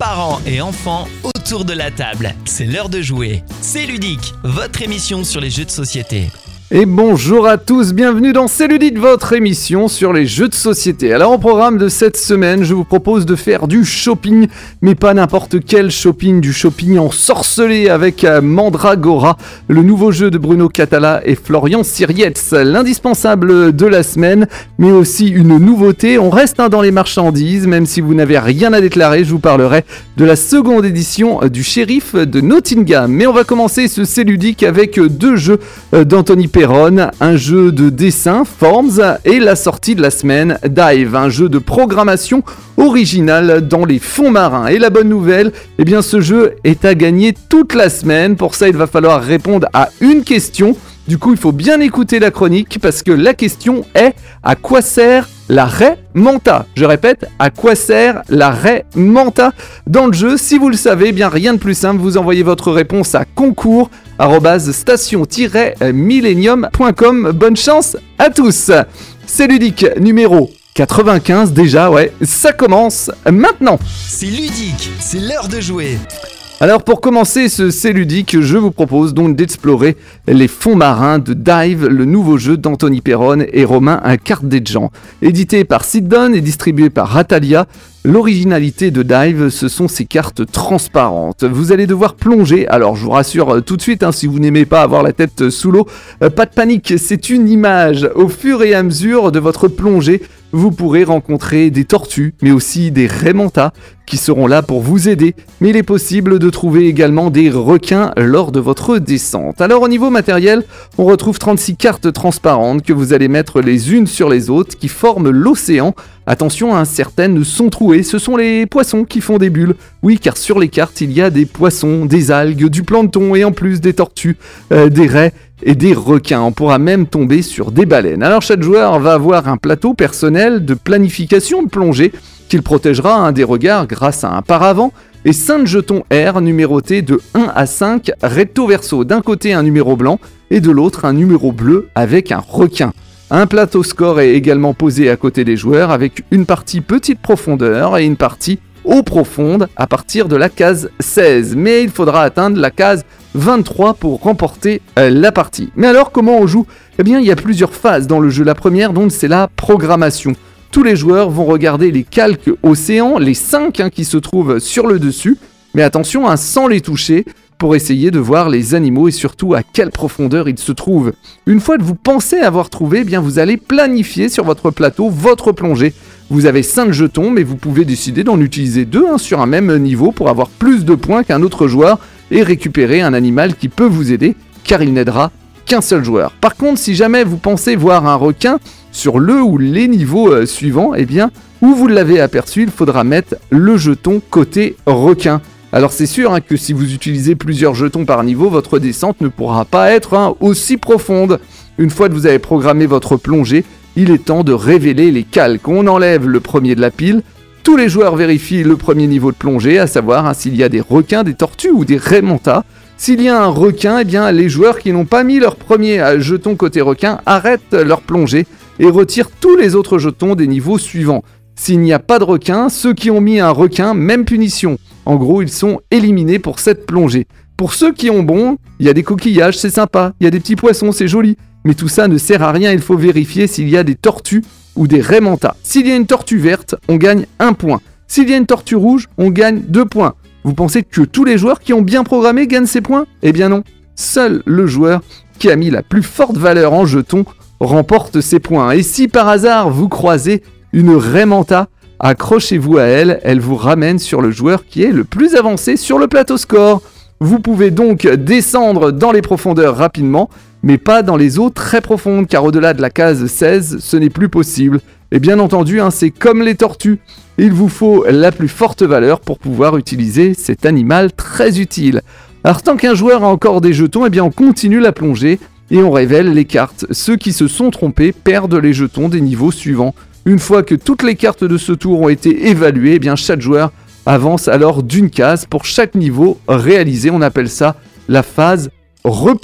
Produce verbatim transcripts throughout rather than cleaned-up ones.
Parents et enfants autour de la table, c'est l'heure de jouer. C'est Ludique, votre émission sur les jeux de société. Et bonjour à tous, bienvenue dans C'est Ludique, votre émission sur les jeux de société. Alors au programme de cette semaine, je vous propose de faire du shopping, mais pas n'importe quel shopping, du shopping ensorcelé avec Mandragora, le nouveau jeu de Bruno Catala et Florian Sirietz, l'indispensable de la semaine, mais aussi une nouveauté. On reste hein, dans les marchandises, même si vous n'avez rien à déclarer, je vous parlerai de la seconde édition du Shérif de Nottingham. Mais on va commencer ce C'est Ludique avec deux jeux d'Anthony Perron, un jeu de dessin, Forms, et la sortie de la semaine, Dive, un jeu de programmation original dans les fonds marins. Et la bonne nouvelle, eh bien ce jeu est à gagner toute la semaine. Pour ça, il va falloir répondre à une question. Du coup, il faut bien écouter la chronique parce que la question est: à quoi sert la raie manta? Je répète, à quoi sert la raie manta dans le jeu? Si vous le savez, eh bien rien de plus simple, vous envoyez votre réponse à concours arobase station tiret millennium point com. Bonne chance à tous. C'est Ludique numéro quatre-vingt-quinze déjà, ouais, ça commence maintenant. C'est Ludique, c'est l'heure de jouer. Alors pour commencer ce C'est Ludique, je vous propose donc d'explorer les fonds marins de Dive, le nouveau jeu d'Anthony Perron et Romain Cardedjan. Édité par Sidon et distribué par Ratalia, l'originalité de Dive, ce sont ces cartes transparentes. Vous allez devoir plonger, alors je vous rassure tout de suite, hein, si vous n'aimez pas avoir la tête sous l'eau, euh, pas de panique, c'est une image. Au fur et à mesure de votre plongée, vous pourrez rencontrer des tortues, mais aussi des raies manta qui seront là pour vous aider. Mais il est possible de trouver également des requins lors de votre descente. Alors au niveau matériel, on retrouve trente-six cartes transparentes que vous allez mettre les unes sur les autres qui forment l'océan. Attention, hein, certaines sont trouées, ce sont les poissons qui font des bulles. Oui, car sur les cartes, il y a des poissons, des algues, du plancton et en plus des tortues, euh, des raies et des requins. On pourra même tomber sur des baleines. Alors chaque joueur va avoir un plateau personnel de planification de plongée qu'il protégera hein, des regards grâce à un paravent et cinq jetons R numérotés de un à cinq recto verso. D'un côté un numéro blanc et de l'autre un numéro bleu avec un requin. Un plateau score est également posé à côté des joueurs avec une partie petite profondeur et une partie eau profonde à partir de la case seize. Mais il faudra atteindre la case vingt-trois pour remporter euh, la partie. Mais alors comment on joue? Eh bien il y a plusieurs phases dans le jeu. La première donc c'est la programmation. Tous les joueurs vont regarder les calques océans, les cinq hein, qui se trouvent sur le dessus. Mais attention hein, sans les toucher, pour essayer de voir les animaux et surtout à quelle profondeur ils se trouvent. Une fois que vous pensez avoir trouvé, eh bien vous allez planifier sur votre plateau votre plongée. Vous avez cinq jetons, mais vous pouvez décider d'en utiliser deux hein, sur un même niveau pour avoir plus de points qu'un autre joueur et récupérer un animal qui peut vous aider, car il n'aidera qu'un seul joueur. Par contre, si jamais vous pensez voir un requin sur le ou les niveaux euh, suivants, eh bien, où vous l'avez aperçu, il faudra mettre le jeton côté requin. Alors c'est sûr hein, que si vous utilisez plusieurs jetons par niveau, votre descente ne pourra pas être hein, aussi profonde. Une fois que vous avez programmé votre plongée, il est temps de révéler les calques. On enlève le premier de la pile. Tous les joueurs vérifient le premier niveau de plongée, à savoir hein, s'il y a des requins, des tortues ou des raies manta. S'il y a un requin, eh bien, les joueurs qui n'ont pas mis leur premier jeton côté requin arrêtent leur plongée et retirent tous les autres jetons des niveaux suivants. S'il n'y a pas de requin, ceux qui ont mis un requin, même punition. En gros, ils sont éliminés pour cette plongée. Pour ceux qui ont bon, il y a des coquillages, c'est sympa. Il y a des petits poissons, c'est joli. Mais tout ça ne sert à rien, il faut vérifier s'il y a des tortues ou des raies manta. S'il y a une tortue verte, on gagne un point. S'il y a une tortue rouge, on gagne deux points. Vous pensez que tous les joueurs qui ont bien programmé gagnent ces points? Eh bien non. Seul le joueur qui a mis la plus forte valeur en jetons remporte ces points. Et si par hasard vous croisez une raie manta, accrochez-vous à elle, elle vous ramène sur le joueur qui est le plus avancé sur le plateau score. Vous pouvez donc descendre dans les profondeurs rapidement, mais pas dans les eaux très profondes, car au-delà de la case seize, ce n'est plus possible. Et bien entendu, hein, c'est comme les tortues. Il vous faut la plus forte valeur pour pouvoir utiliser cet animal très utile. Alors tant qu'un joueur a encore des jetons, eh bien on continue la plongée et on révèle les cartes. Ceux qui se sont trompés perdent les jetons des niveaux suivants. Une fois que toutes les cartes de ce tour ont été évaluées, eh bien chaque joueur avance alors d'une case pour chaque niveau réalisé. On appelle ça la phase repos.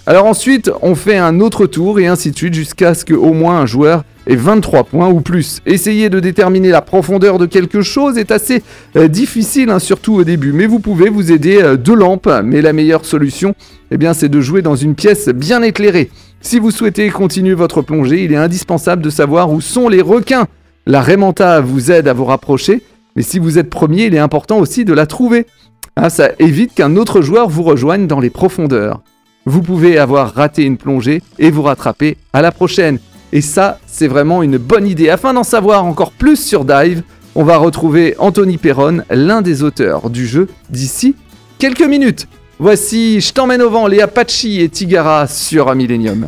Alors ensuite, on fait un autre tour et ainsi de suite jusqu'à ce qu'au moins un joueur ait vingt-trois points ou plus. Essayer de déterminer la profondeur de quelque chose est assez euh, difficile, hein, surtout au début, mais vous pouvez vous aider euh, de lampes. Mais la meilleure solution, eh bien, c'est de jouer dans une pièce bien éclairée. Si vous souhaitez continuer votre plongée, il est indispensable de savoir où sont les requins. La Raymanta vous aide à vous rapprocher, mais si vous êtes premier, il est important aussi de la trouver. Ah, ça évite qu'un autre joueur vous rejoigne dans les profondeurs. Vous pouvez avoir raté une plongée et vous rattraper à la prochaine. Et ça, c'est vraiment une bonne idée. Afin d'en savoir encore plus sur Dive, on va retrouver Anthony Perron, l'un des auteurs du jeu, d'ici quelques minutes. Voici Je t'emmène au vent, les Apache et Tigara sur Millennium.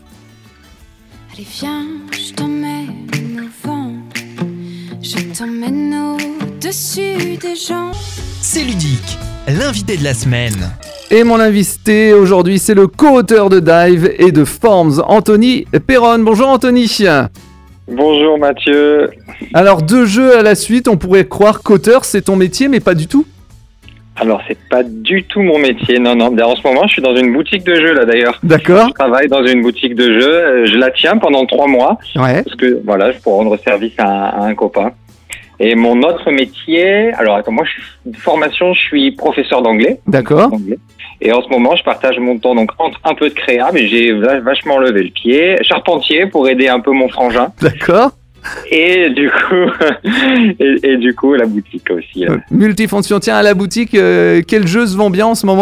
Allez viens, je t'emmène au vent, je t'emmène au-dessus des gens. C'est Ludique, l'invité de la semaine. Et mon invité aujourd'hui, c'est le co-auteur de Dive et de Forms, Anthony Perron. Bonjour Anthony. Bonjour Mathieu. Alors deux jeux à la suite, on pourrait croire qu'auteur c'est ton métier, mais pas du tout. Alors c'est pas du tout mon métier, non, non. En ce moment je suis dans une boutique de jeux là d'ailleurs. D'accord. Je travaille dans une boutique de jeux, je la tiens pendant trois mois. Ouais. Parce que voilà, pour rendre service à, à un copain. Et mon autre métier, alors attends, moi je suis de formation, je suis professeur d'anglais. D'accord. D'anglais. Et en ce moment, je partage mon temps donc entre un peu de créa, mais j'ai vachement levé le pied, charpentier pour aider un peu mon frangin. D'accord. Et du coup, et, et du coup, la boutique aussi. Là. Euh, multifonction. Tiens, à la boutique, euh, quel jeu se vend bien en ce moment ?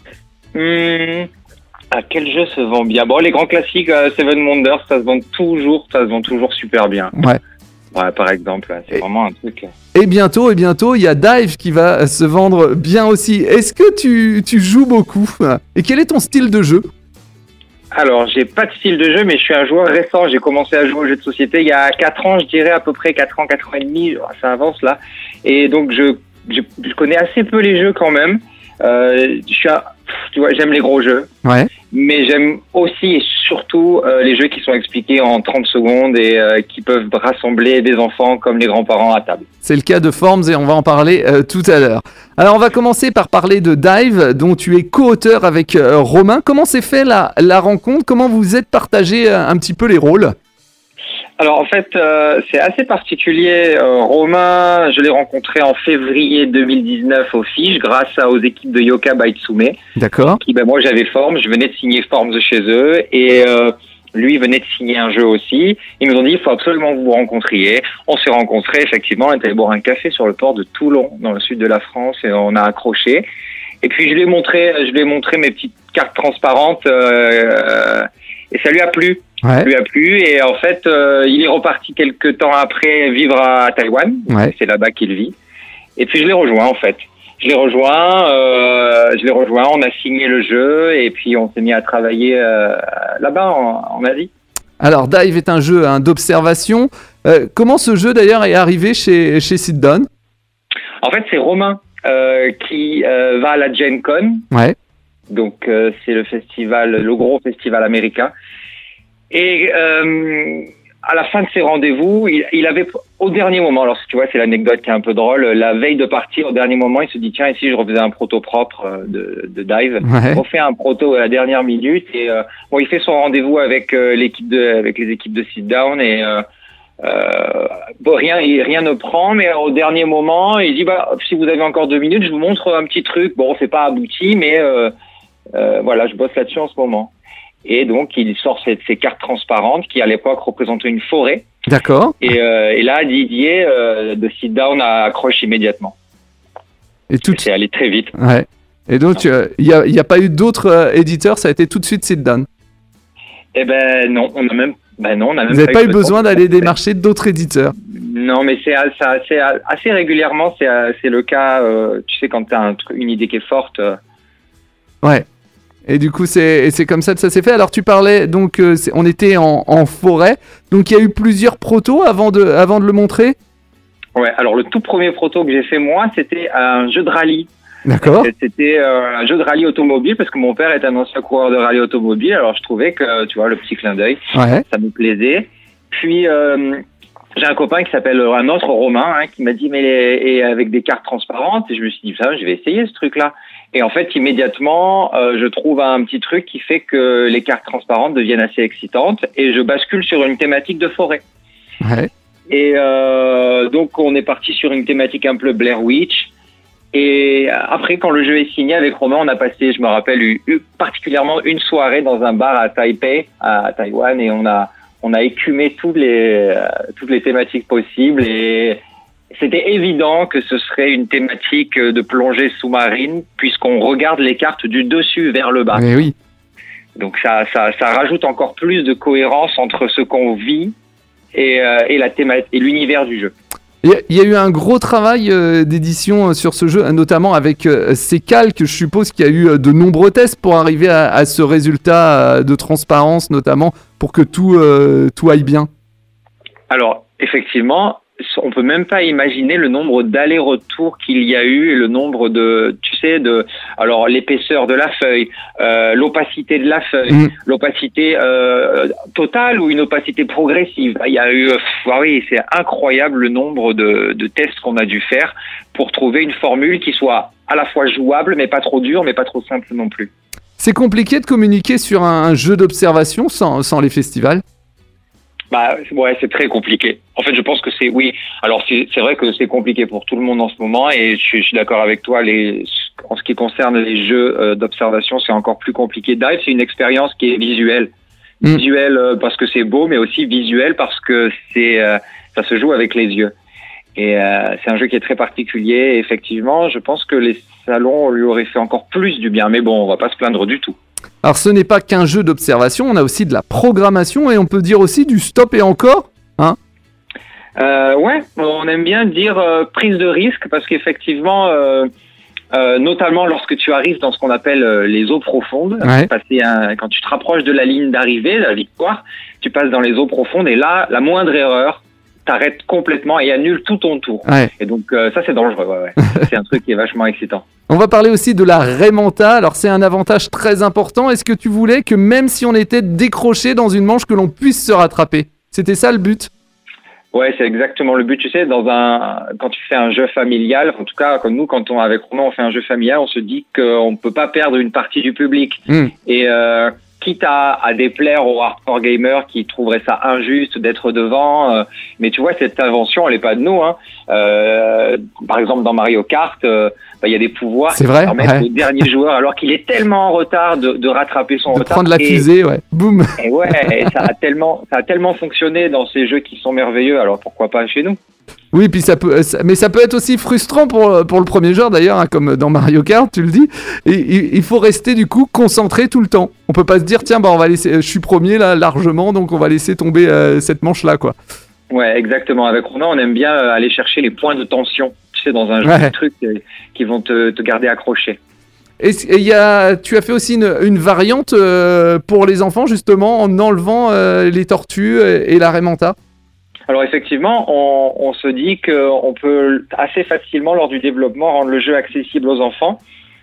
Hum, à quel jeu se vend bien ? Bon, les grands classiques, euh, Seven Wonders, ça se vend toujours, ça se vend toujours super bien. Ouais. Ouais, par exemple, c'est et, vraiment un truc. Et bientôt, et bientôt, il y a Dive qui va se vendre bien aussi. Est-ce que tu, tu joues beaucoup ? Et quel est ton style de jeu ? Alors, j'ai pas de style de jeu, mais je suis un joueur récent. J'ai commencé à jouer aux jeux de société il y a quatre ans, je dirais à peu près quatre ans, quatre ans et demi. Ça avance là. Et donc, je, je, je connais assez peu les jeux quand même. Euh, je suis un, tu vois, j'aime les gros jeux. Ouais. Mais j'aime aussi et surtout euh, les jeux qui sont expliqués en trente secondes et euh, qui peuvent rassembler des enfants comme les grands-parents à table. C'est le cas de Forms et on va en parler euh, tout à l'heure. Alors on va commencer par parler de Dive dont tu es co-auteur avec euh, Romain. Comment s'est fait la, la rencontre ? Comment vous êtes partagé euh, un petit peu les rôles ? Alors en fait, euh, c'est assez particulier. Euh, Romain, je l'ai rencontré en février deux mille dix-neuf au Fige grâce à, aux équipes de Yoka by Tsume. D'accord. Qui, ben, moi j'avais Forms, je venais de signer Forms chez eux et euh, lui venait de signer un jeu aussi. Ils nous ont dit il faut absolument que vous vous rencontriez. On s'est rencontrés, effectivement, on est allé boire un café sur le port de Toulon, dans le sud de la France, et on a accroché. Et puis je lui ai montré, je lui ai montré mes petites cartes transparentes euh, et ça lui a plu. Ouais. lui a plu et en fait euh, il est reparti quelques temps après vivre à Taïwan. Ouais. C'est là-bas qu'il vit. Et puis je l'ai rejoint en fait. Je l'ai rejoint, euh, je l'ai rejoint. On a signé le jeu et puis on s'est mis à travailler euh, là-bas en, en Asie. Alors Dive est un jeu hein, d'observation. Euh, comment ce jeu d'ailleurs est arrivé chez chez Sit Down ? En fait c'est Romain euh, qui euh, va à la Gen Con. Ouais. Donc euh, c'est le festival, le gros festival américain. Et euh, à la fin de ses rendez-vous, il, il avait au dernier moment, alors tu vois, c'est l'anecdote qui est un peu drôle, la veille de partir, au dernier moment, il se dit tiens, ici je refaisais un proto propre de, de Dive, ouais. On fait un proto à la dernière minute et euh, bon, il fait son rendez-vous avec euh, l'équipe de, avec les équipes de Sit Down et euh, euh, bon, rien, rien ne prend, mais au dernier moment, il dit bah si vous avez encore deux minutes, je vous montre un petit truc. Bon, c'est pas abouti, mais euh, euh, voilà, je bosse là-dessus en ce moment. Et donc, il sort ces, ces cartes transparentes qui, à l'époque, représentaient une forêt. D'accord. Et, euh, et là, Didier euh, de Sit Down accroche immédiatement. Et tout. Et c'est allé très vite. Ouais. Et donc, il euh, n'y a, y a pas eu d'autres euh, éditeurs, ça a été tout de suite Sit Down. Eh ben non, on a même, ben non, on a même. Vous n'avez pas, eu eu besoin d'aller démarcher d'autres éditeurs. Non, mais c'est assez, assez régulièrement, c'est, c'est le cas. Euh, tu sais, quand tu as une idée qui est forte. Euh... Ouais. Et du coup, c'est, c'est comme ça que ça s'est fait. Alors, tu parlais, donc, euh, c'est, on était en, en forêt. Donc, il y a eu plusieurs protos avant de, avant de le montrer ? Ouais, alors le tout premier proto que j'ai fait, moi, c'était un jeu de rallye. D'accord. C'était euh, un jeu de rallye automobile parce que mon père est un ancien coureur de rallye automobile. Alors, je trouvais que, tu vois, le petit clin d'œil, ouais. ça me plaisait. Puis, euh, j'ai un copain qui s'appelle un autre Romain, hein, qui m'a dit mais les, et avec des cartes transparentes, et je me suis dit ça, je vais essayer ce truc-là. Et en fait, immédiatement, euh, je trouve un petit truc qui fait que les cartes transparentes deviennent assez excitantes, et je bascule sur une thématique de forêt. Ouais. Et euh, donc on est parti sur une thématique un peu Blair Witch. Et après, quand le jeu est signé avec Romain, on a passé, je me rappelle, eu, eu particulièrement une soirée dans un bar à Taipei, à Taïwan, et on a on a écumé toutes les euh, toutes les thématiques possibles, et c'était évident que ce serait une thématique de plongée sous-marine, puisqu'on regarde les cartes du dessus vers le bas. Mais oui. Donc ça ça ça rajoute encore plus de cohérence entre ce qu'on vit et euh, et la thématique et l'univers du jeu. Il y a eu un gros travail euh, d'édition sur ce jeu, notamment avec euh, ces calques. Je suppose qu'il y a eu euh, de nombreux tests pour arriver à, à ce résultat euh, de transparence, notamment pour que tout, euh, tout aille bien. Alors, effectivement, on peut même pas imaginer le nombre d'allers-retours qu'il y a eu et le nombre de, tu sais, de, alors l'épaisseur de la feuille, euh, l'opacité de la feuille, mmh. l'opacité euh, totale ou une opacité progressive. Il y a eu, ah oui, c'est incroyable le nombre de, de tests qu'on a dû faire pour trouver une formule qui soit à la fois jouable, mais pas trop dure, mais pas trop simple non plus. C'est compliqué de communiquer sur un jeu d'observation sans, sans les festivals ? Bah ouais, c'est très compliqué. En fait, je pense que c'est oui. Alors c'est c'est vrai que c'est compliqué pour tout le monde en ce moment, et je suis, je suis d'accord avec toi. Les en ce qui concerne les jeux euh, d'observation, c'est encore plus compliqué. Dive, c'est une expérience qui est visuelle, mmh. visuelle euh, parce que c'est beau, mais aussi visuelle parce que c'est euh, ça se joue avec les yeux. Et euh, c'est un jeu qui est très particulier. Et effectivement, je pense que les salons lui auraient fait encore plus du bien. Mais bon, on va pas se plaindre du tout. Alors ce n'est pas qu'un jeu d'observation, on a aussi de la programmation et on peut dire aussi du stop et encore, hein ? euh, Ouais, on aime bien dire euh, prise de risque parce qu'effectivement, euh, euh, notamment lorsque tu arrives dans ce qu'on appelle euh, les eaux profondes, ouais. passer un, quand tu te rapproches de la ligne d'arrivée, de la victoire, tu passes dans les eaux profondes et là, la moindre erreur t'arrête complètement et annule tout ton tour. Ouais. Et donc euh, ça c'est dangereux, ouais, ouais. C'est un truc qui est vachement excitant. On va parler aussi de la remonta. Alors c'est un avantage très important. Est-ce que tu voulais que même si on était décroché dans une manche, que l'on puisse se rattraper ? C'était ça le but ? Ouais, c'est exactement le but. Tu sais, dans un quand tu fais un jeu familial, en tout cas comme nous, quand on avec Romain on fait un jeu familial, on se dit qu'on ne peut pas perdre une partie du public. Mmh. Et euh, quitte à, à déplaire aux hardcore gamers qui trouveraient ça injuste d'être devant. Euh, mais tu vois, cette invention, elle n'est pas de nous. Hein. Euh, par exemple, dans Mario Kart, euh, bah, y a des pouvoirs c'est qui vrai, permettent ouais. au dernier joueur, alors qu'il est tellement en retard, de, de rattraper son de retard. Prendre la et, fusée, ouais. Boum. Et ouais, et ça a tellement, ça a tellement fonctionné dans ces jeux qui sont merveilleux. Alors pourquoi pas chez nous ? Oui, puis ça peut, ça, mais ça peut être aussi frustrant pour, pour le premier joueur d'ailleurs, hein, comme dans Mario Kart, tu le dis. Et il, il faut rester du coup concentré tout le temps. On peut pas se dire tiens, bah on va laisser, je suis premier là largement, donc on va laisser tomber euh, cette manche là quoi. Ouais, exactement. Avec Ronan, on aime bien aller chercher les points de tension, tu sais, dans un jeu, ouais. des trucs euh, qui vont te, te garder accroché. Et il y a, tu as fait aussi une, une variante euh, pour les enfants justement en enlevant euh, les tortues et, et la Raimanta. Alors effectivement, on, on se dit qu'on peut assez facilement, lors du développement, rendre le jeu accessible aux enfants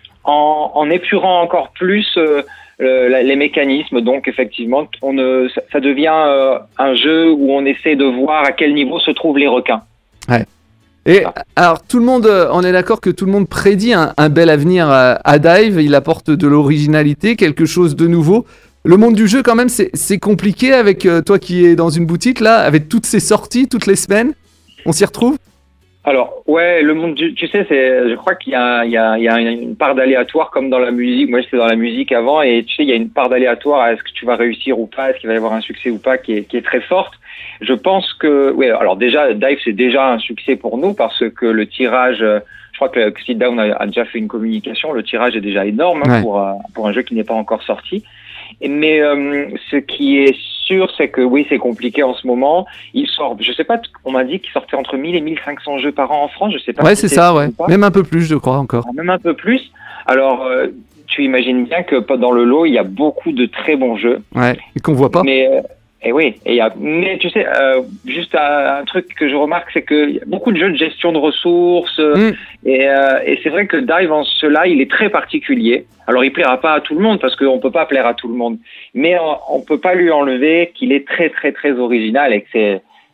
en, en épurant encore plus euh, le, les mécanismes. Donc effectivement, on ne, ça, ça devient euh, un jeu où on essaie de voir à quel niveau se trouvent les requins. Ouais. Et alors tout le monde, on est d'accord que tout le monde prédit un, un bel avenir à, à Dive. Il apporte de l'originalité, quelque chose de nouveau. Le monde du jeu, quand même, c'est, c'est compliqué avec euh, toi qui es dans une boutique, là, avec toutes ces sorties, toutes les semaines. On s'y retrouve ? Alors, ouais, le monde du... Tu sais, c'est, je crois qu'il y a, il y a, il y a une part d'aléatoire comme dans la musique. Moi, j'étais dans la musique avant et tu sais, il y a une part d'aléatoire à est-ce que tu vas réussir ou pas, est-ce qu'il va y avoir un succès ou pas qui est, qui est très forte. Je pense que... Oui, alors déjà, Dive, c'est déjà un succès pour nous parce que le tirage... Je crois que Sit Down a, a déjà fait une communication. Le tirage est déjà énorme hein, ouais. pour, pour un jeu qui n'est pas encore sorti. Mais euh, ce qui est sûr, c'est que oui, c'est compliqué en ce moment. Il sort, je sais pas, on m'a dit qu'il sortait entre mille et mille cinq cents jeux par an en France. Je sais pas. Ouais, si c'est, c'est ça, ouais. Même un peu plus, je crois encore. Même un peu plus. Alors, euh, tu imagines bien que dans le lot, il y a beaucoup de très bons jeux. Ouais. Et qu'on voit pas. Mais euh, et oui, et il y a. Mais tu sais, euh, juste un, un truc que je remarque, c'est que y a beaucoup de jeux de gestion de ressources. Mm. Et, euh, et c'est vrai que Dive en cela, il est très particulier. Alors, il plaira pas à tout le monde parce qu'on peut pas plaire à tout le monde. Mais on, on peut pas lui enlever qu'il est très, très, très original et que c'est,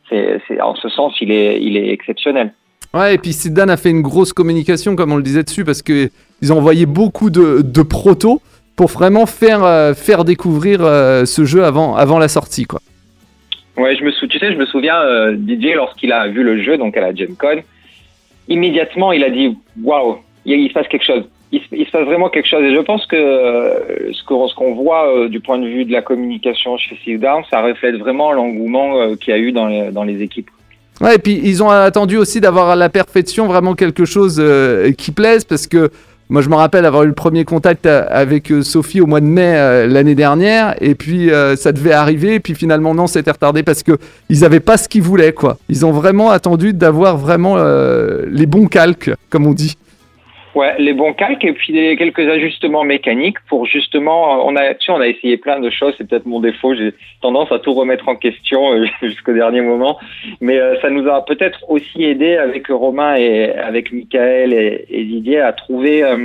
c'est, c'est, en ce sens, il est, il est exceptionnel. Ouais, et puis Zidane a fait une grosse communication, comme on le disait dessus, parce qu'ils ont envoyé beaucoup de, de protos pour vraiment faire, euh, faire découvrir euh, ce jeu avant, avant la sortie, quoi. Ouais, je me sou... tu sais, je me souviens, euh, Didier, lorsqu'il a vu le jeu, donc à la Gen-Con, immédiatement, il a dit « Waouh, il, il se passe quelque chose. Il se, il se passe vraiment quelque chose. » Et je pense que euh, ce, que, ce qu'on voit euh, du point de vue de la communication chez Sit-Down, ça reflète vraiment l'engouement euh, qu'il y a eu dans les, dans les équipes. Ouais, et puis ils ont attendu aussi d'avoir à la perfection vraiment quelque chose euh, qui plaise, parce que moi, je me rappelle avoir eu le premier contact avec Sophie au mois de mai euh, l'année dernière, et puis euh, ça devait arriver, et puis finalement non, c'était retardé parce que ils avaient pas ce qu'ils voulaient, quoi. Ils ont vraiment attendu d'avoir vraiment euh, les bons calques, comme on dit. Ouais, les bons calques et puis des, quelques ajustements mécaniques pour justement, on a, tu sais, on a essayé plein de choses. C'est peut-être mon défaut. J'ai tendance à tout remettre en question euh, jusqu'au dernier moment, mais euh, ça nous a peut-être aussi aidé avec Romain et avec Michael et, et Didier à trouver euh,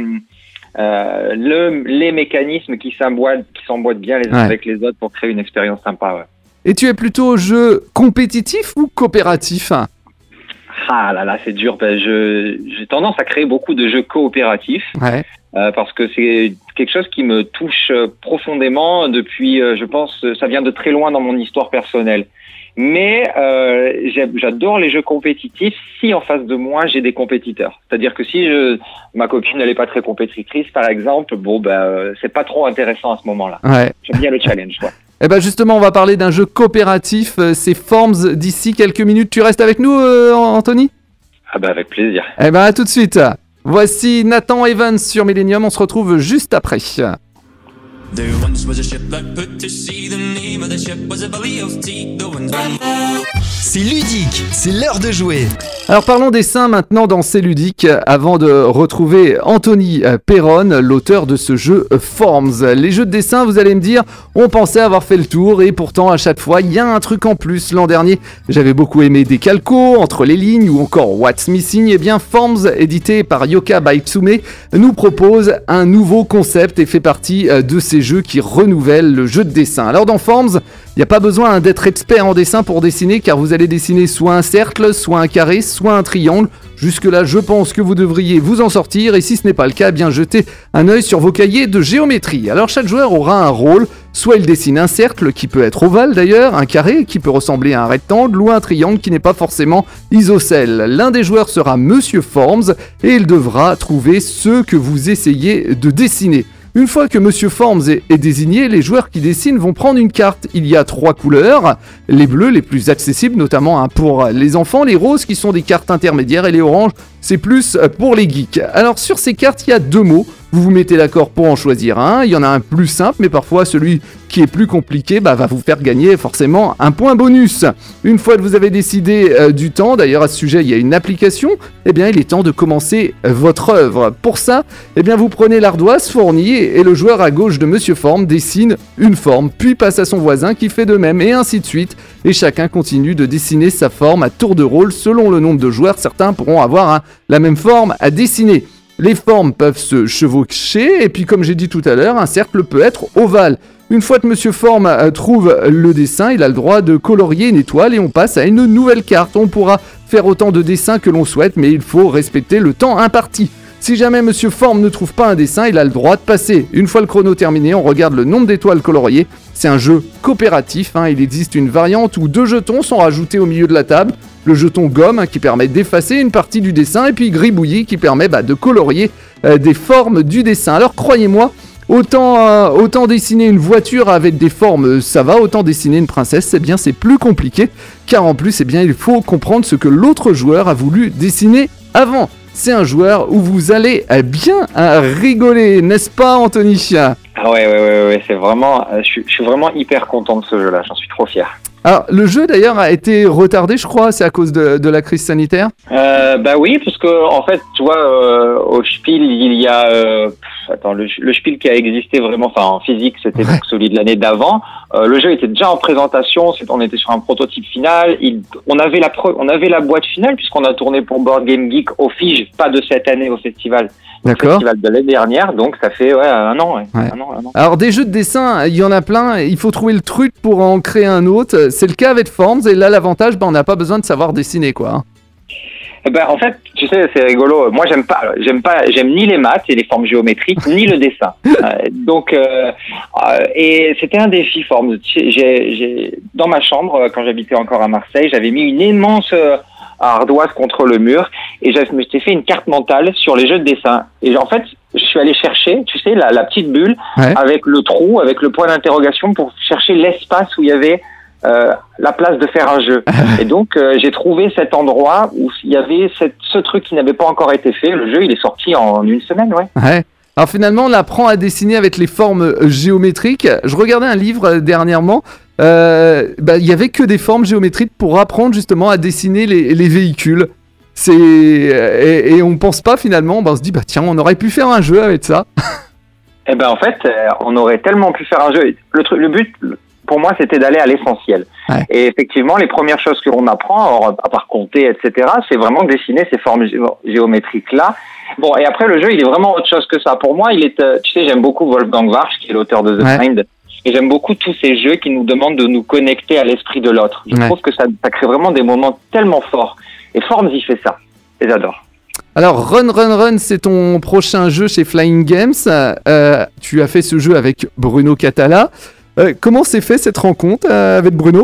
euh, le, les mécanismes qui s'emboîtent, qui s'emboîtent bien les uns ouais. avec les autres pour créer une expérience sympa. Ouais. Et tu es plutôt jeu compétitif ou coopératif ? Ah là là, c'est dur. Ben, je, j'ai tendance à créer beaucoup de jeux coopératifs ouais. euh, parce que c'est quelque chose qui me touche profondément depuis, euh, je pense, ça vient de très loin dans mon histoire personnelle. Mais euh, j'adore les jeux compétitifs si en face de moi j'ai des compétiteurs. C'est-à-dire que si je, ma copine elle est pas très compétitrice par exemple, bon ben euh, c'est pas trop intéressant à ce moment-là. Ouais. J'aime bien le challenge, quoi. Eh ben justement, on va parler d'un jeu coopératif, c'est Forms d'ici quelques minutes. Tu restes avec nous, euh, Anthony ? Ah ben avec plaisir. Eh ben à tout de suite. Voici Nathan Evans sur Millennium, on se retrouve juste après. There once was a ship that put to sea. The name of the ship was a belly of tea. The winds C'est ludique, c'est l'heure de jouer. Alors parlons dessin maintenant dans C'est ludique, avant de retrouver Anthony Perron, l'auteur de ce jeu Forms. Les jeux de dessin, vous allez me dire, on pensait avoir fait le tour et pourtant à chaque fois, il y a un truc en plus. L'an dernier, j'avais beaucoup aimé des calcos, entre les lignes ou encore What's Missing. Et bien Forms, édité par Yoka by Tsume, nous propose un nouveau concept et fait partie de ces jeux qui renouvellent le jeu de dessin. Alors dans Forms, il n'y a pas besoin d'être expert en dessin pour dessiner, car vous allez dessiner soit un cercle, soit un carré, soit un triangle. Jusque-là, je pense que vous devriez vous en sortir, et si ce n'est pas le cas, bien jetez un œil sur vos cahiers de géométrie. Alors chaque joueur aura un rôle, soit il dessine un cercle qui peut être ovale d'ailleurs, un carré qui peut ressembler à un rectangle, ou un triangle qui n'est pas forcément isocèle. L'un des joueurs sera Monsieur Forms, et il devra trouver ce que vous essayez de dessiner. Une fois que Monsieur Forms est, est désigné, les joueurs qui dessinent vont prendre une carte. Il y a trois couleurs, les bleus les plus accessibles, notamment hein, pour les enfants, les roses qui sont des cartes intermédiaires et les oranges, c'est plus pour les geeks. Alors sur ces cartes, il y a deux mots, vous vous mettez d'accord pour en choisir un, il y en a un plus simple, mais parfois celui qui est plus compliqué bah, va vous faire gagner forcément un point bonus. Une fois que vous avez décidé euh, du temps, d'ailleurs à ce sujet il y a une application, eh bien il est temps de commencer votre œuvre. Pour ça, eh bien vous prenez l'ardoise fournie et le joueur à gauche de Monsieur Forme dessine une forme, puis passe à son voisin qui fait de même, et ainsi de suite. Et chacun continue de dessiner sa forme à tour de rôle selon le nombre de joueurs. Certains pourront avoir hein, la même forme à dessiner. Les formes peuvent se chevaucher, et puis comme j'ai dit tout à l'heure, un cercle peut être ovale. Une fois que Monsieur Forme euh, trouve le dessin, il a le droit de colorier une étoile et on passe à une nouvelle carte. On pourra faire autant de dessins que l'on souhaite, mais il faut respecter le temps imparti. Si jamais Monsieur Forme ne trouve pas un dessin, il a le droit de passer. Une fois le chrono terminé, on regarde le nombre d'étoiles coloriées. C'est un jeu coopératif, hein. Il existe une variante où deux jetons sont rajoutés au milieu de la table. Le jeton gomme hein, qui permet d'effacer une partie du dessin, et puis gribouillis qui permet bah, de colorier euh, des formes du dessin. Alors croyez-moi, autant, euh, autant dessiner une voiture avec des formes, ça va, autant dessiner une princesse, c'est bien, c'est plus compliqué, car en plus, eh bien, il faut comprendre ce que l'autre joueur a voulu dessiner avant. C'est un joueur où vous allez bien rigoler, n'est-ce pas Anthony ? Ah ouais, ouais, ouais, ouais, c'est vraiment, je suis, je suis vraiment hyper content de ce jeu-là, j'en suis trop fier. Alors, le jeu d'ailleurs a été retardé, je crois, c'est à cause de, de la crise sanitaire ? euh, Bah oui, parce que en fait, tu vois, euh, au Spiel, il y a, euh, attends, le, le Spiel qui a existé vraiment, enfin en physique, c'était ouais. donc celui de l'année d'avant. Euh, le jeu était déjà en présentation, c'est, on était sur un prototype final. Il, on avait la pre, on avait la boîte finale puisqu'on a tourné pour Board Game Geek au Fige, pas de cette année au festival. D'accord. Le festival de l'année dernière, donc ça fait ouais, un an, ouais. Ouais. un an, un an. Alors des jeux de dessin, il y en a plein. Il faut trouver le truc pour en créer un autre. C'est le cas avec Forms et là l'avantage, ben on n'a pas besoin de savoir dessiner quoi. Hein. Eh ben, en fait, tu sais, c'est rigolo. Moi, j'aime pas, j'aime pas, j'aime ni les maths et les formes géométriques, ni le dessin. Euh, donc, euh, euh, et c'était un défi, Formes. J'ai, j'ai, dans ma chambre, quand j'habitais encore à Marseille, j'avais mis une immense euh, ardoise contre le mur et je m'étais fait une carte mentale sur les jeux de dessin. Et en fait, je suis allé chercher, tu sais, la, la petite bulle ouais. avec le trou, avec le point d'interrogation pour chercher l'espace où il y avait Euh, la place de faire un jeu. Et donc, euh, j'ai trouvé cet endroit où il y avait cette, ce truc qui n'avait pas encore été fait. Le jeu, il est sorti en une semaine, ouais. Ouais. Alors finalement, on apprend à dessiner avec les formes géométriques. Je regardais un livre dernièrement. Euh, bah, il y avait que des formes géométriques pour apprendre justement à dessiner les, les véhicules. C'est et, et on pense pas finalement. Bah, on se dit bah tiens, on aurait pu faire un jeu avec ça. Eh ben en fait, on aurait tellement pu faire un jeu. Le truc, le but. Pour moi, c'était d'aller à l'essentiel. Ouais. Et effectivement, les premières choses que l'on apprend, à part compter, et cetera, c'est vraiment dessiner ces formes gé- géométriques-là. Bon, et après, le jeu, il est vraiment autre chose que ça. Pour moi, il est, euh, tu sais, j'aime beaucoup Wolfgang Warsch, qui est l'auteur de The ouais. Mind, et j'aime beaucoup tous ces jeux qui nous demandent de nous connecter à l'esprit de l'autre. Je ouais. trouve que ça, ça crée vraiment des moments tellement forts. Et Forms, il fait ça. Et j'adore. Alors, Run Run Run, c'est ton prochain jeu chez Flying Games. Euh, tu as fait ce jeu avec Bruno Cathala. Euh, comment s'est fait cette rencontre euh, avec Bruno ?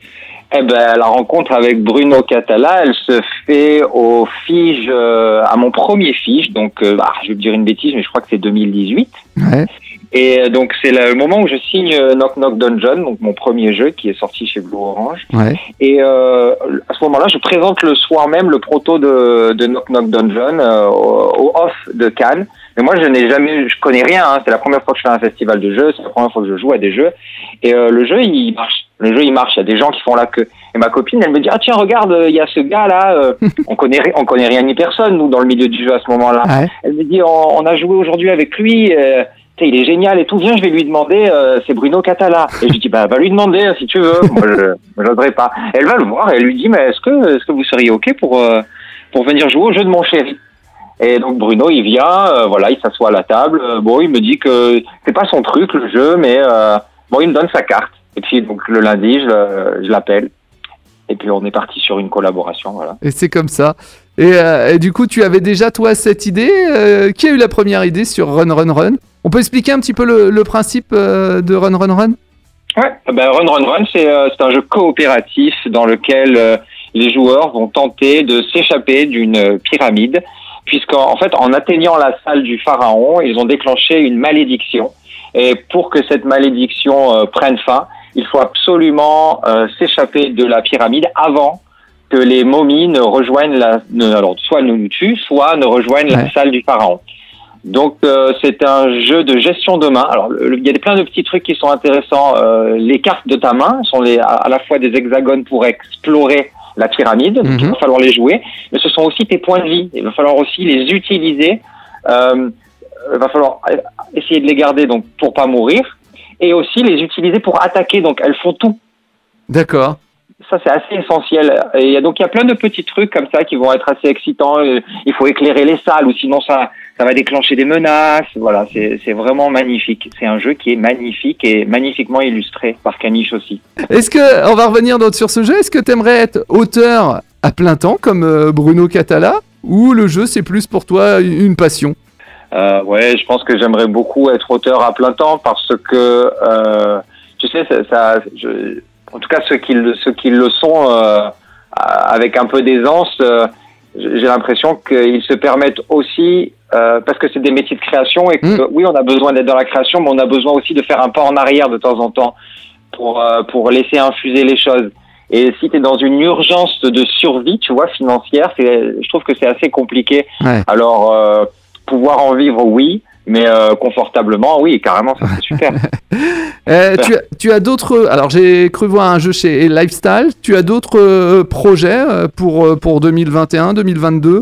Eh ben, la rencontre avec Bruno Cathala, elle se fait au Fige, euh, à mon premier Fige, donc euh, bah, je vais dire une bêtise, mais je crois que c'est deux mille dix-huit. Ouais. Et donc c'est le moment où je signe Knock Knock Dungeon, donc mon premier jeu qui est sorti chez Blue Orange. Ouais. Et euh, à ce moment-là, je présente le soir même le proto de, de Knock Knock Dungeon euh, au, au off de Cannes. Mais moi, je n'ai jamais, je connais rien. Hein. C'est la première fois que je fais un festival de jeux. C'est la première fois que je joue à des jeux. Et euh, le jeu, il marche. Le jeu, il marche. Il y a des gens qui font la queue. Et ma copine, elle me dit ah tiens, regarde, il y a ce gars là. Euh, on connaît, on connaît rien ni personne nous dans le milieu du jeu à ce moment-là. Ouais. Elle me dit on, on a joué aujourd'hui avec lui. Euh, il est génial et tout. Viens, je vais lui demander. Euh, c'est Bruno Cathala. Et je lui dis bah va lui demander si tu veux. Moi, je n'oserais pas. Elle va le voir. Et elle lui dit mais est-ce que, est-ce que vous seriez ok pour euh, pour venir jouer au jeu de mon chéri? Et donc Bruno, il vient, euh, voilà, il s'assoit à la table. Euh, bon, il me dit que c'est pas son truc le jeu, mais euh, bon, il me donne sa carte. Et puis donc le lundi, je, je l'appelle. Et puis on est parti sur une collaboration, voilà. Et c'est comme ça. Et, euh, et du coup, tu avais déjà toi cette idée. Euh, qui a eu la première idée sur Run Run Run ? On peut expliquer un petit peu le, le principe euh, de Run Run Run ? Ouais, ben Run Run Run, c'est euh, c'est un jeu coopératif dans lequel euh, les joueurs vont tenter de s'échapper d'une pyramide. Puisqu'en en fait, en atteignant la salle du pharaon, ils ont déclenché une malédiction. Et pour que cette malédiction euh, prenne fin, il faut absolument euh, s'échapper de la pyramide avant que les momies ne rejoignent la, ne, alors soit ne nous tuent, soit ne rejoignent ouais. la salle du pharaon. Donc euh, c'est un jeu de gestion de main. Alors le, il y a plein de petits trucs qui sont intéressants. Euh, les cartes de ta main sont les, à, à la fois des hexagones pour explorer la pyramide, donc mm-hmm. il va falloir les jouer, mais ce sont aussi tes points de vie, il va falloir aussi les utiliser, euh, il va falloir essayer de les garder donc pour pas mourir, et aussi les utiliser pour attaquer, donc elles font tout. D'accord. Ça c'est assez essentiel, et donc il y a plein de petits trucs comme ça qui vont être assez excitants, il faut éclairer les salles, ou sinon ça ça va déclencher des menaces, voilà, c'est, c'est vraiment magnifique. C'est un jeu qui est magnifique et magnifiquement illustré par Caniche aussi. Est-ce que, on va revenir donc sur ce jeu, est-ce que tu aimerais être auteur à plein temps comme euh, Bruno Cathala, ou le jeu c'est plus pour toi une passion ? euh, Ouais, je pense que j'aimerais beaucoup être auteur à plein temps parce que, euh, tu sais, ça, ça je, en tout cas ceux qui, ceux qui le sont euh, avec un peu d'aisance, euh, j'ai l'impression qu'ils se permettent aussi, euh, parce que c'est des métiers de création et que mmh. oui, on a besoin d'être dans la création, mais on a besoin aussi de faire un pas en arrière de temps en temps pour euh, pour laisser infuser les choses. Et si tu es dans une urgence de survie, tu vois, financière, c'est, je trouve que c'est assez compliqué. Ouais. Alors, euh, pouvoir en vivre, oui, mais euh, confortablement, oui, carrément, ça c'est super. euh, super. Tu, as, tu as d'autres... Alors, j'ai cru voir un jeu chez Lifestyle. Tu as d'autres euh, projets pour, pour deux mille vingt et un, deux mille vingt-deux ?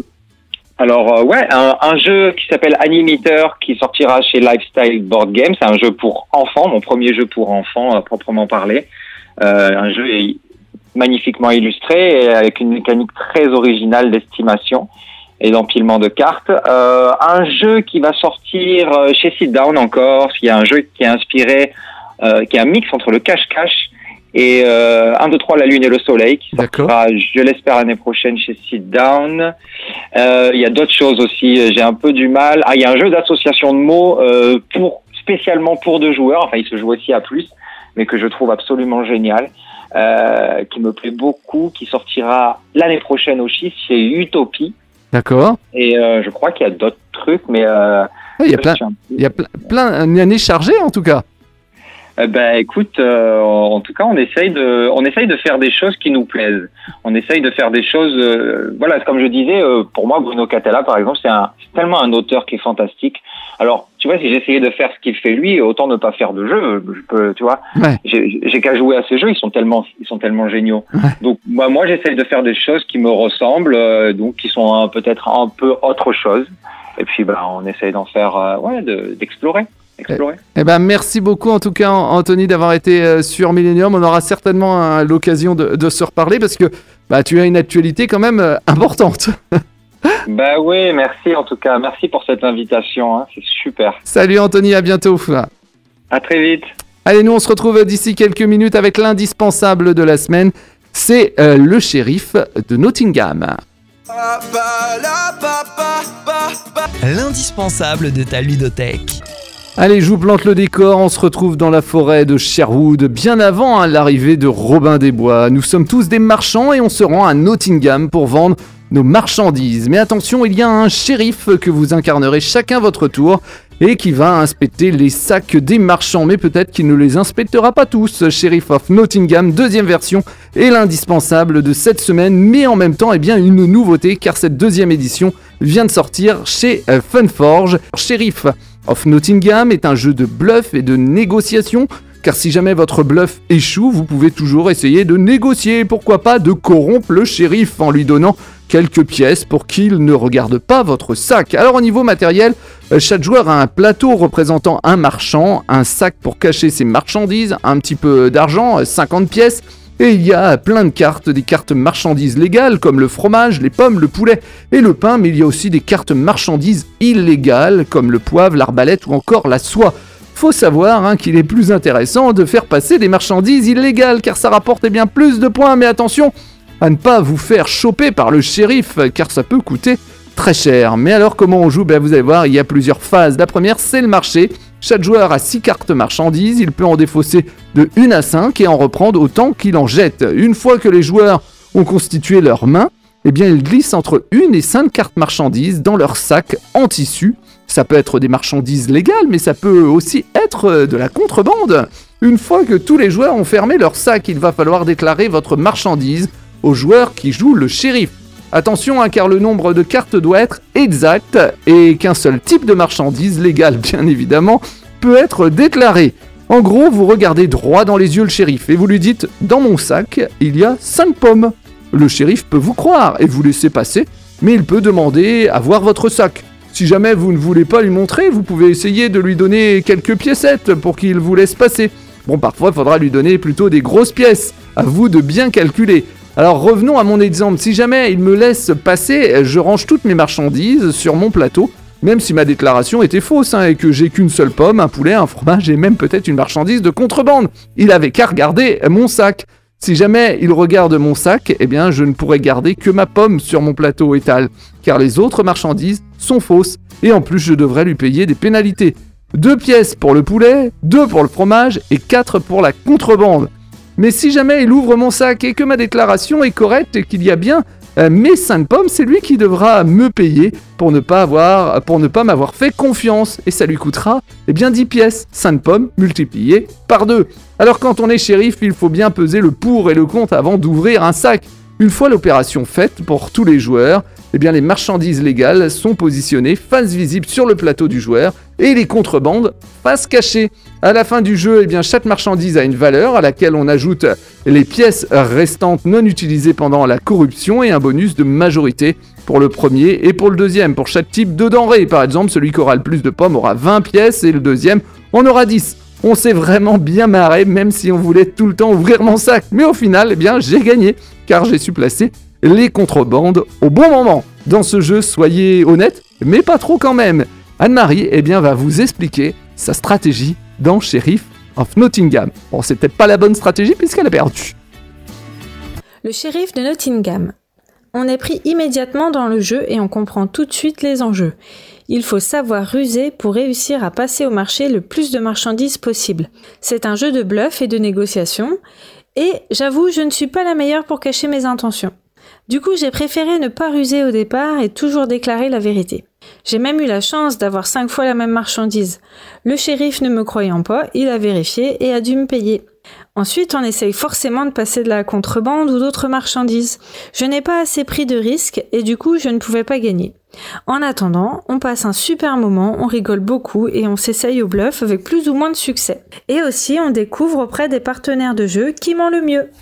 Alors euh, ouais, un, un jeu qui s'appelle Animeter qui sortira chez Lifestyle Board Games. C'est un jeu pour enfants, mon premier jeu pour enfants à proprement parler. Euh, un jeu magnifiquement illustré et avec une mécanique très originale d'estimation et d'empilement de cartes. Euh, un jeu qui va sortir chez Sit Down encore. Il y a un jeu qui est inspiré, euh, qui est un mix entre le cache-cache et euh, un, deux, trois, la lune et le soleil, qui sortira, je l'espère, l'année prochaine chez Sit Down. Euh, il y a d'autres choses aussi, j'ai un peu du mal. Ah, il y a un jeu d'association de mots euh, pour spécialement pour deux joueurs, enfin il se joue aussi à plus, mais que je trouve absolument génial, euh, qui me plaît beaucoup, qui sortira l'année prochaine aussi chez Utopie. D'accord. Et euh, je crois qu'il y a d'autres trucs, mais... Euh, il y a plein, il y a plein, plein, une année chargée en tout cas. Euh, ben écoute, euh, en tout cas, on essaye de, on essaye de faire des choses qui nous plaisent. On essaye de faire des choses, euh, voilà, comme je disais, euh, pour moi, Bruno Catella, par exemple, c'est, un, c'est tellement un auteur qui est fantastique. Alors, tu vois, si j'essayais de faire ce qu'il fait lui, autant ne pas faire de jeu. Je peux, tu vois, ouais. j'ai, j'ai qu'à jouer à ces jeux, ils sont tellement, ils sont tellement géniaux. Ouais. Donc, moi, moi, j'essaye de faire des choses qui me ressemblent, euh, donc qui sont un, peut-être un peu autre chose. Et puis, ben, on essaye d'en faire, euh, ouais, de, d'explorer. Explorer. Eh ben, merci beaucoup en tout cas Anthony d'avoir été euh, sur Millennium. On aura certainement euh, l'occasion de, de se reparler parce que bah, tu as une actualité quand même euh, importante. Bah oui, merci en tout cas. Merci pour cette invitation, hein. C'est super. Salut Anthony, à bientôt. À très vite. Allez, nous on se retrouve d'ici quelques minutes avec l'indispensable de la semaine. C'est euh, le shérif de Nottingham. L'indispensable de ta ludothèque. Allez, je vous plante le décor, on se retrouve dans la forêt de Sherwood, bien avant hein, l'arrivée de Robin des Bois. Nous sommes tous des marchands et on se rend à Nottingham pour vendre nos marchandises. Mais attention, il y a un shérif que vous incarnerez chacun votre tour et qui va inspecter les sacs des marchands. Mais peut-être qu'il ne les inspectera pas tous. Sheriff of Nottingham, deuxième version, est l'indispensable de cette semaine, mais en même temps, eh bien, une nouveauté, car cette deuxième édition vient de sortir chez euh, Funforge. Sheriff of Nottingham est un jeu de bluff et de négociation, car si jamais votre bluff échoue, vous pouvez toujours essayer de négocier, pourquoi pas de corrompre le shérif en lui donnant quelques pièces pour qu'il ne regarde pas votre sac. Alors au niveau matériel, chaque joueur a un plateau représentant un marchand, un sac pour cacher ses marchandises, un petit peu d'argent, cinquante pièces, et il y a plein de cartes, des cartes marchandises légales comme le fromage, les pommes, le poulet et le pain, mais il y a aussi des cartes marchandises illégales comme le poivre, l'arbalète ou encore la soie. Faut savoir hein, qu'il est plus intéressant de faire passer des marchandises illégales car ça rapporte eh bien plus de points, mais attention à ne pas vous faire choper par le shérif car ça peut coûter très cher. Mais alors comment on joue? Ben, vous allez voir, il y a plusieurs phases. La première, c'est le marché. Chaque joueur a six cartes marchandises, il peut en défausser de une à cinq et en reprendre autant qu'il en jette. Une fois que les joueurs ont constitué leurs mains, eh bien ils glissent entre une et cinq cartes marchandises dans leur sac en tissu. Ça peut être des marchandises légales, mais ça peut aussi être de la contrebande. Une fois que tous les joueurs ont fermé leur sac, il va falloir déclarer votre marchandise au joueur qui joue le shérif. Attention, hein, car le nombre de cartes doit être exact et qu'un seul type de marchandise, légale bien évidemment, peut être déclaré. En gros, vous regardez droit dans les yeux le shérif et vous lui dites « Dans mon sac, il y a cinq pommes ». Le shérif peut vous croire et vous laisser passer, mais il peut demander à voir votre sac. Si jamais vous ne voulez pas lui montrer, vous pouvez essayer de lui donner quelques piécettes pour qu'il vous laisse passer. Bon, parfois, il faudra lui donner plutôt des grosses pièces. À vous de bien calculer. Alors revenons à mon exemple, si jamais il me laisse passer, je range toutes mes marchandises sur mon plateau, même si ma déclaration était fausse hein, et que j'ai qu'une seule pomme, un poulet, un fromage et même peut-être une marchandise de contrebande. Il avait qu'à regarder mon sac. Si jamais il regarde mon sac, eh bien je ne pourrai garder que ma pomme sur mon plateau étal, car les autres marchandises sont fausses, et en plus je devrais lui payer des pénalités. Deux pièces pour le poulet, deux pour le fromage et quatre pour la contrebande. Mais si jamais il ouvre mon sac et que ma déclaration est correcte et qu'il y a bien euh, mes cinq pommes, c'est lui qui devra me payer pour ne pas avoir, pour ne pas m'avoir fait confiance. Et ça lui coûtera eh bien dix pièces, cinq pommes multipliées par deux. Alors quand on est shérif, il faut bien peser le pour et le contre avant d'ouvrir un sac. Une fois l'opération faite pour tous les joueurs, eh bien les marchandises légales sont positionnées face visible sur le plateau du joueur et les contrebandes face cachée. À la fin du jeu, eh bien chaque marchandise a une valeur à laquelle on ajoute les pièces restantes non utilisées pendant la corruption et un bonus de majorité pour le premier et pour le deuxième. Pour chaque type de denrée, par exemple, celui qui aura le plus de pommes aura vingt pièces et le deuxième en aura dix. On s'est vraiment bien marré, même si on voulait tout le temps ouvrir mon sac. Mais au final, eh bien, j'ai gagné, car j'ai su placer les contrebandes au bon moment. Dans ce jeu, soyez honnête, mais pas trop quand même. Anne-Marie, eh bien, va vous expliquer sa stratégie dans Sheriff of Nottingham. Bon, c'est peut-être pas la bonne stratégie puisqu'elle a perdu. Le shérif de Nottingham. On est pris immédiatement dans le jeu et on comprend tout de suite les enjeux. Il faut savoir ruser pour réussir à passer au marché le plus de marchandises possible. C'est un jeu de bluff et de négociation, et j'avoue, je ne suis pas la meilleure pour cacher mes intentions. Du coup, j'ai préféré ne pas ruser au départ et toujours déclarer la vérité. J'ai même eu la chance d'avoir cinq fois la même marchandise. Le shérif ne me croyant pas, il a vérifié et a dû me payer. Ensuite, on essaye forcément de passer de la contrebande ou d'autres marchandises. Je n'ai pas assez pris de risques et du coup, je ne pouvais pas gagner. En attendant, on passe un super moment, on rigole beaucoup et on s'essaye au bluff avec plus ou moins de succès. Et aussi, on découvre auprès des partenaires de jeu qui ment le mieux.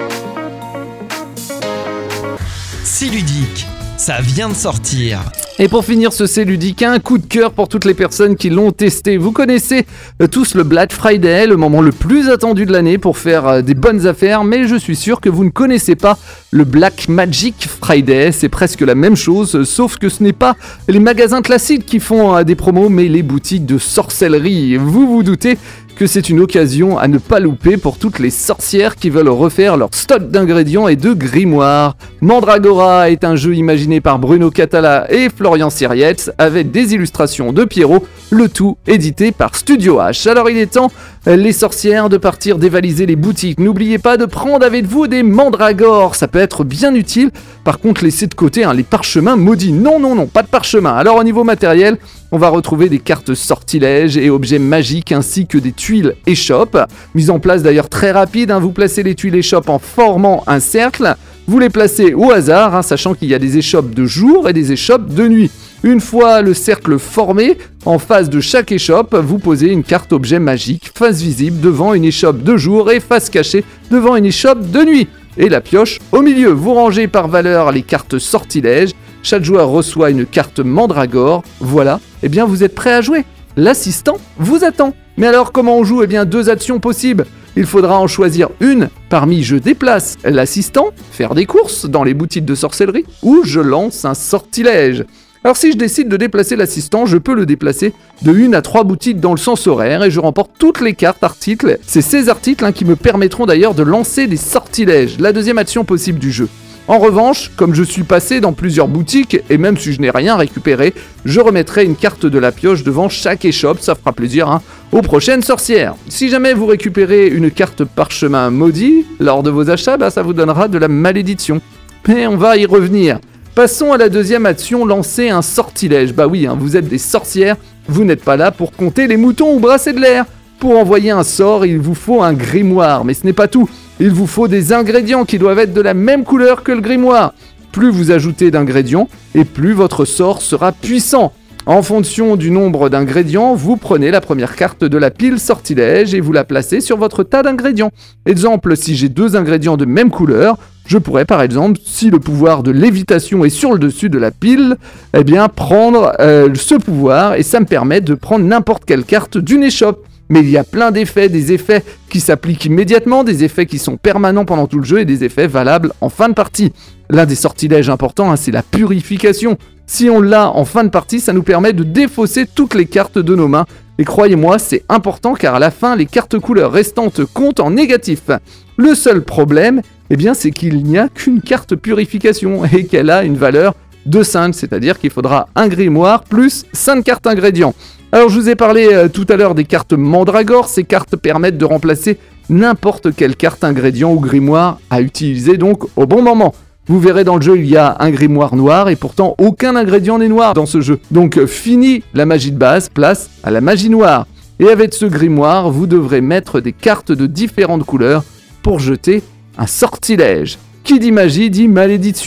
C'est ludique, ça vient de sortir. Et pour finir ce C'est ludique, un coup de cœur pour toutes les personnes qui l'ont testé. Vous connaissez tous le Black Friday, le moment le plus attendu de l'année pour faire des bonnes affaires, mais je suis sûr que vous ne connaissez pas le Black Magic Friday. C'est presque la même chose, sauf que ce n'est pas les magasins classiques qui font des promos, mais les boutiques de sorcellerie. Vous vous doutez que c'est une occasion à ne pas louper pour toutes les sorcières qui veulent refaire leur stock d'ingrédients et de grimoires. Mandragora est un jeu imaginé par Bruno Catala et Florian Sirietz avec des illustrations de Pierrot, le tout édité par Studio H. Alors il est temps, les sorcières, de partir dévaliser les boutiques. N'oubliez pas de prendre avec vous des mandragores, ça peut être bien utile. Par contre, laissez de côté hein, les parchemins maudits. Non, non, non, pas de parchemin. Alors au niveau matériel, on va retrouver des cartes sortilèges et objets magiques ainsi que des tuiles échoppes. Mise en place d'ailleurs très rapide, hein, vous placez les tuiles échoppes en formant un cercle. Vous les placez au hasard, hein, sachant qu'il y a des échoppes de jour et des échoppes de nuit. Une fois le cercle formé, en face de chaque échoppe, vous posez une carte objet magique, face visible devant une échoppe de jour et face cachée devant une échoppe de nuit. Et la pioche au milieu. Vous rangez par valeur les cartes sortilèges. Chaque joueur reçoit une carte mandragore. Voilà, eh bien vous êtes prêt à jouer. L'assistant vous attend. Mais alors comment on joue ? Eh bien deux actions possibles. Il faudra en choisir une parmi je déplace l'assistant, faire des courses dans les boutiques de sorcellerie, ou je lance un sortilège. Alors si je décide de déplacer l'assistant, je peux le déplacer de une à trois boutiques dans le sens horaire et je remporte toutes les cartes articles. C'est ces articles hein, qui me permettront d'ailleurs de lancer des sortilèges, la deuxième action possible du jeu. En revanche, comme je suis passé dans plusieurs boutiques, et même si je n'ai rien récupéré, je remettrai une carte de la pioche devant chaque échoppe, ça fera plaisir hein, aux prochaines sorcières. Si jamais vous récupérez une carte parchemin maudit lors de vos achats, bah, ça vous donnera de la malédiction. Mais on va y revenir. Passons à la deuxième action, lancer un sortilège. Bah oui, hein, vous êtes des sorcières, vous n'êtes pas là pour compter les moutons ou brasser de l'air. Pour envoyer un sort, il vous faut un grimoire, mais ce n'est pas tout. Il vous faut des ingrédients qui doivent être de la même couleur que le grimoire. Plus vous ajoutez d'ingrédients, et plus votre sort sera puissant. En fonction du nombre d'ingrédients, vous prenez la première carte de la pile sortilège et vous la placez sur votre tas d'ingrédients. Exemple, si j'ai deux ingrédients de même couleur, je pourrais par exemple, si le pouvoir de lévitation est sur le dessus de la pile, eh bien prendre euh, ce pouvoir et ça me permet de prendre n'importe quelle carte d'une échoppe. Mais il y a plein d'effets, des effets qui s'appliquent immédiatement, des effets qui sont permanents pendant tout le jeu et des effets valables en fin de partie. L'un des sortilèges importants, hein, c'est la purification. Si on l'a en fin de partie, ça nous permet de défausser toutes les cartes de nos mains. Et croyez-moi, c'est important car à la fin, les cartes couleurs restantes comptent en négatif. Le seul problème, eh bien, c'est qu'il n'y a qu'une carte purification et qu'elle a une valeur de cinq, c'est-à-dire qu'il faudra un grimoire plus cinq cartes ingrédients. Alors je vous ai parlé euh, tout à l'heure des cartes mandragore, ces cartes permettent de remplacer n'importe quelle carte ingrédient ou grimoire à utiliser donc au bon moment. Vous verrez dans le jeu, il y a un grimoire noir et pourtant aucun ingrédient n'est noir dans ce jeu. Donc fini la magie de base, place à la magie noire. Et avec ce grimoire, vous devrez mettre des cartes de différentes couleurs pour jeter un sortilège. Qui dit magie dit malédiction.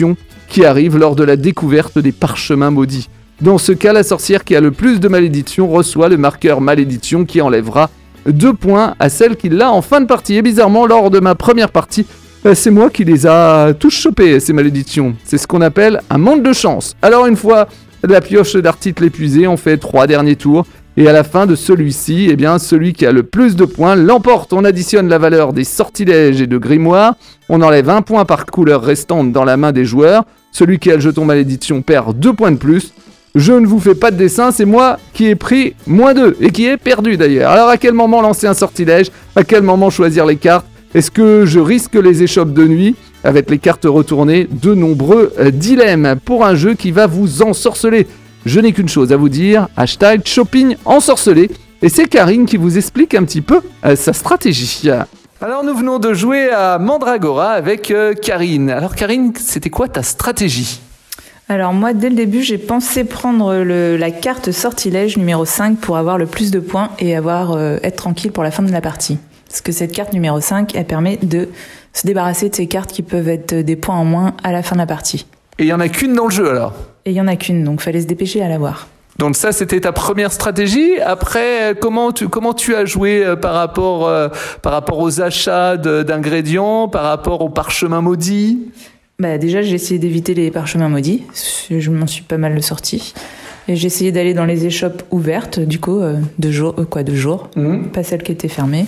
qui arrive lors de la découverte des parchemins maudits. Dans ce cas, la sorcière qui a le plus de malédiction reçoit le marqueur malédiction qui enlèvera deux points à celle qui l'a en fin de partie. Et bizarrement, lors de ma première partie, c'est moi qui les a tous chopés, ces malédictions. C'est ce qu'on appelle un manque de chance. Alors une fois la pioche d'article épuisée, on fait trois derniers tours. Et à la fin de celui-ci, eh bien, celui qui a le plus de points l'emporte. On additionne la valeur des sortilèges et de grimoires. On enlève un point par couleur restante dans la main des joueurs. Celui qui a le jeton malédiction perd deux points de plus. Je ne vous fais pas de dessin, c'est moi qui ai pris moins deux et qui ai perdu d'ailleurs. Alors à quel moment lancer un sortilège ? À quel moment choisir les cartes ? Est-ce que je risque les échoppes de nuit ? Avec les cartes retournées, de nombreux euh, dilemmes pour un jeu qui va vous ensorceler. Je n'ai qu'une chose à vous dire, hashtag shopping ensorcelé. Et c'est Karine qui vous explique un petit peu euh, sa stratégie. Alors nous venons de jouer à Mandragora avec euh, Karine. Alors Karine, c'était quoi ta stratégie ? Alors moi, dès le début, j'ai pensé prendre le, la carte sortilège numéro cinq pour avoir le plus de points et avoir euh, être tranquille pour la fin de la partie. Parce que cette carte numéro cinq, elle permet de se débarrasser de ces cartes qui peuvent être des points en moins à la fin de la partie. Et il n'y en a qu'une dans le jeu alors ? Et il n'y en a qu'une, donc fallait se dépêcher à l'avoir. Donc ça, c'était ta première stratégie. Après, comment tu, comment tu as joué euh, par rapport, euh, par rapport aux achats de, d'ingrédients, par rapport aux parchemins maudits ? Bah déjà, j'ai essayé d'éviter les parchemins maudits. Je m'en suis pas mal sortie. Et j'ai essayé d'aller dans les échoppes ouvertes, du coup, euh, de jour, euh, quoi, de jour, mmh. Pas celles qui étaient fermées.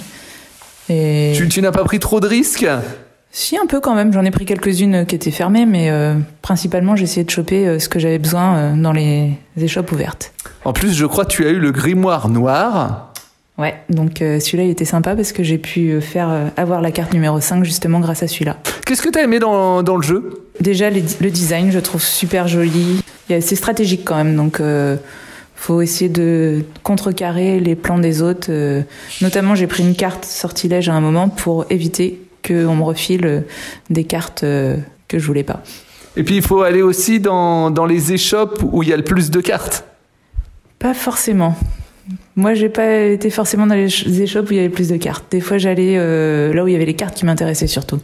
Et... Tu, tu n'as pas pris trop de risques ? Si, un peu quand même. J'en ai pris quelques-unes qui étaient fermées, mais euh, principalement, j'ai essayé de choper euh, ce que j'avais besoin euh, dans les échoppes ouvertes. En plus, je crois que tu as eu le grimoire noir. Ouais, donc euh, celui-là, il était sympa parce que j'ai pu faire euh, avoir la carte numéro cinq justement grâce à celui-là. Qu'est-ce que tu as aimé dans, dans le jeu ? Déjà, les, le design, je trouve super joli. C'est stratégique quand même, donc... Euh, faut essayer de contrecarrer les plans des autres. Euh, notamment, j'ai pris une carte sortilège à un moment pour éviter qu'on me refile des cartes euh, que je voulais pas. Et puis, il faut aller aussi dans, dans les échoppes où il y a le plus de cartes. Pas forcément. Moi, j'ai pas été forcément dans les échoppes où il y avait plus de cartes. Des fois, j'allais euh, là où il y avait les cartes qui m'intéressaient surtout.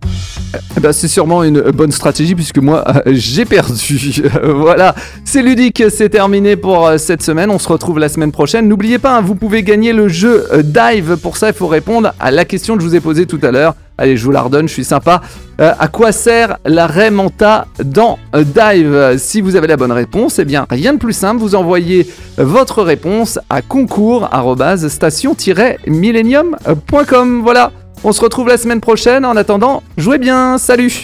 Eh ben, c'est sûrement une bonne stratégie puisque moi, euh, j'ai perdu. Voilà, c'est ludique, c'est terminé pour euh, cette semaine. On se retrouve la semaine prochaine. N'oubliez pas, hein, vous pouvez gagner le jeu euh, Dive. Pour ça, il faut répondre à la question que je vous ai posée tout à l'heure. Allez, je vous la redonne, je suis sympa. Euh, à quoi sert la raie manta dans euh, Dive ? Si vous avez la bonne réponse, eh bien, rien de plus simple. Vous envoyez votre réponse à concours arobase station tiret millennium point com. Voilà, on se retrouve la semaine prochaine. En attendant, jouez bien. Salut !